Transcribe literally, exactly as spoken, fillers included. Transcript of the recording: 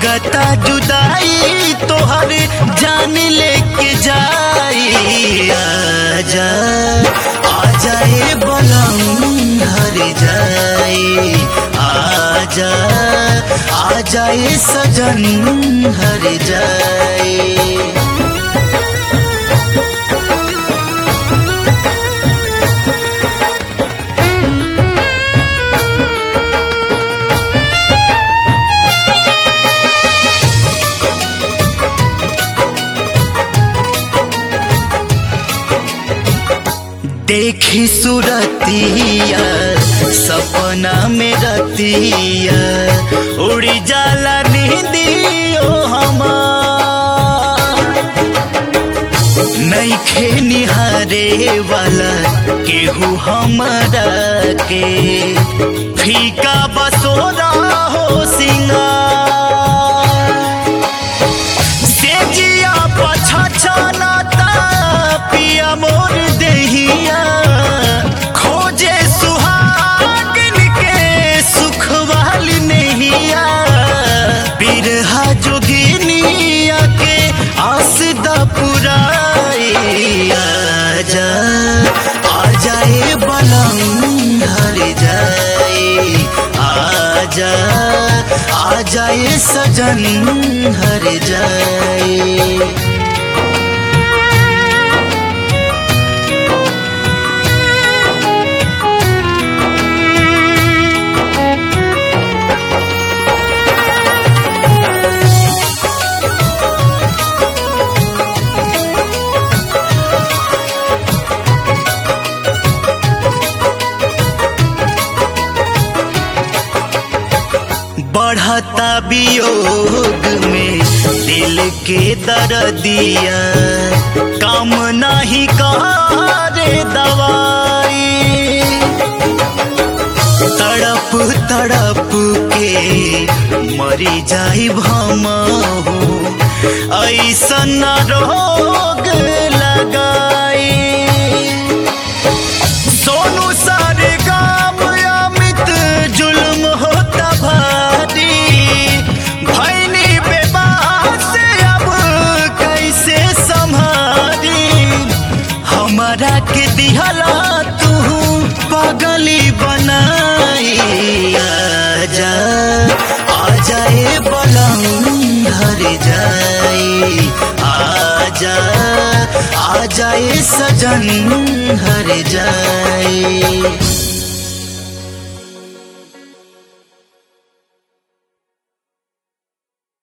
लगता जुदाई तोहर जान लेके जाई। आजा आजा ए बलम हर जाई, आजा आजा ए सजन हर जाई। देखी सूरतिया सपना में रतिया उड़ी जाला नींदियो हमार। नइखे निहारे वाला केहू हमरा के, फीका बसोरा हो सिंगार। सेजिया पछछनाता पिया मोर देहिया, खोजे सुहागन के सुख वाली नैया। बिरहा जोगिनिया के आस दा पुराई। आजा आजा ए बलम हर जाई, आजा आजा ए सजन हर जाई। बढ़ता वियोग में दिल के दर्दिया, काम नहीं करे दवाई। तड़प तड़प के मरी जाई भमहू, ऐसन रोग लगाई। सोनू सारे गाम अमित जुल्म होता भारी, भैनी बेबास अब कैसे संभारी। हमारा के दिहला तू पागली बनाई। आजा आजा ए बलम हर जाई, आजा आजा ए सजन हर जाई।